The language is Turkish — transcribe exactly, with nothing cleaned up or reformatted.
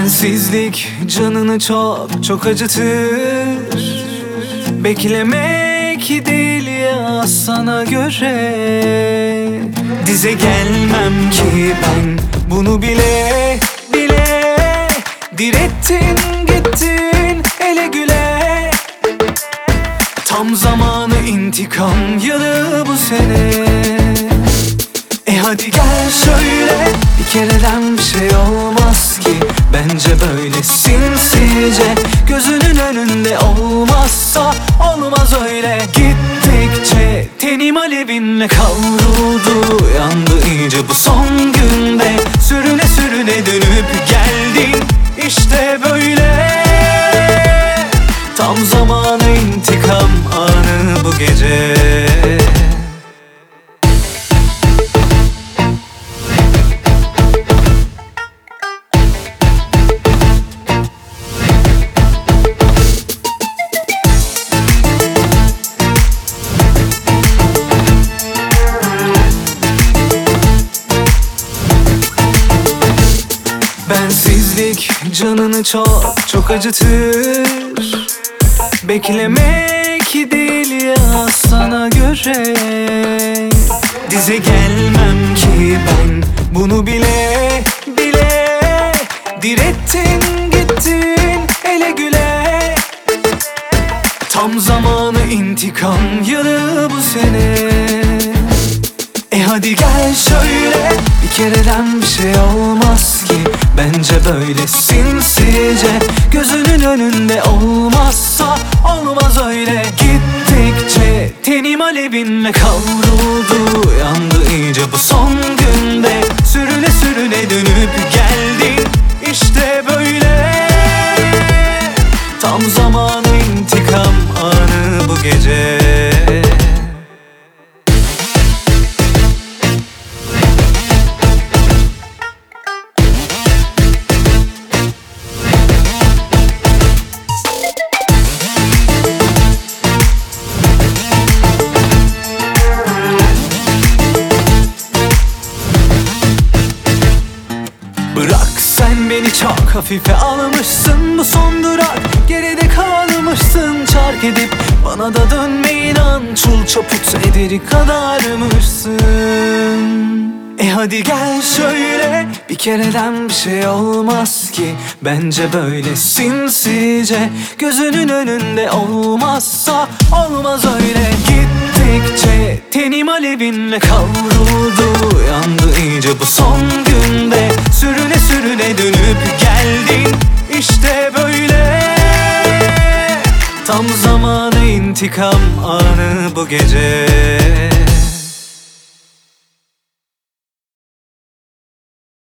Bensizlik canını çok çok acıtır. Beklemek değil ya sana göre. Dize gelmem ki ben bunu bile bile. Direttin gittin ele güle. Tam zamanı intikam yılı bu sene. E hadi gel şöyle, bir kereden bir şey olmaz ki. Bence böyle sinsice, gözünün önünde olmazsa olmaz öyle. Gittikçe tenim alevinle kavruldu, yandı iyice bu son günde. Sürüne sürüne dönüp geldin işte böyle. Tam zamanı intikam anı bu gece. Bensizlik canını çok çok acıtır. Beklemek değil ya sana göre. Dize gelmem ki ben bunu bile bile. Direttin gittin ele güle. Tam zamanı intikam yılı bu sene. E hadi gel şöyle, bir kereden bir şey olmaz ki. Bence böyle sinsice, gözünün önünde olmazsa olmaz öyle. Gittikçe tenim alevinle kavruldu, yandı iyice bu son günde. Sürüne sürüne dönüp geldin işte böyle. Tam zamanı intikam anı bu gece. Bırak sen beni çok hafife almışsın, bu son durak geride kalmışsın. Çark edip bana da dönme inan, çul çaput ederi kadarmışsın. E hadi gel şöyle, bir kereden bir şey olmaz ki. Bence böyle sinsice, gözünün önünde olmazsa olmaz öyle. Gittikçe tenim alevinle kavruldu, yandı iyice bu son günde. Sürüne sürüne dönüp geldin işte böyle. Tam zamanı intikam anı bu gece.